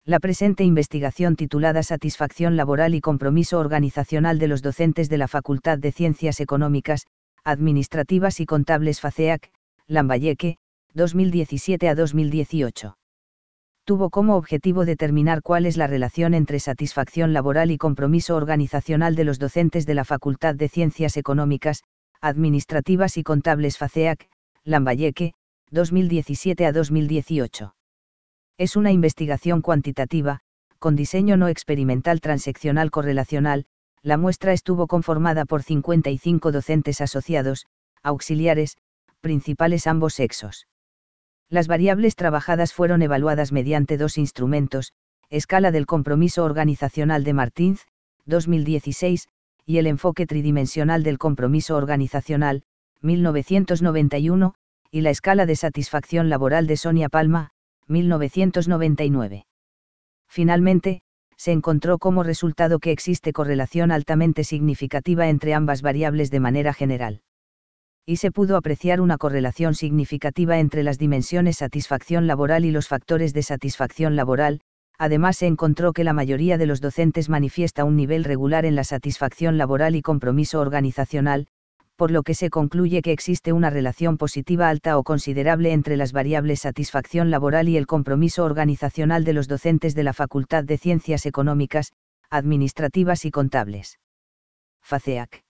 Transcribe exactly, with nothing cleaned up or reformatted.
La presente investigación titulada Satisfacción laboral y compromiso organizacional de los docentes de la Facultad de Ciencias Económicas, Administrativas y Contables FACEAC, Lambayeque, dos mil diecisiete a dos mil dieciocho. Tuvo como objetivo determinar cuál es la relación entre satisfacción laboral y compromiso organizacional de los docentes de la Facultad de Ciencias Económicas, Administrativas y Contables FACEAC, Lambayeque, dos mil diecisiete a dos mil dieciocho. Es una investigación cuantitativa, con diseño no experimental transeccional correlacional. La muestra estuvo conformada por cincuenta y cinco docentes asociados, auxiliares, principales ambos sexos. Las variables trabajadas fueron evaluadas mediante dos instrumentos: Escala del Compromiso Organizacional de Martínez, dos mil dieciséis, y el Enfoque Tridimensional del Compromiso Organizacional, mil novecientos noventa y uno, y la Escala de Satisfacción Laboral de Sonia Palma, mil novecientos noventa y nueve. Finalmente, se encontró como resultado que existe correlación altamente significativa entre ambas variables de manera general. Y se pudo apreciar una correlación significativa entre las dimensiones satisfacción laboral y los factores de satisfacción laboral. Además, se encontró que la mayoría de los docentes manifiesta un nivel regular en la satisfacción laboral y compromiso organizacional, por lo que se concluye que existe una relación positiva alta o considerable entre las variables satisfacción laboral y el compromiso organizacional de los docentes de la Facultad de Ciencias Económicas, Administrativas y Contables. FACEAC.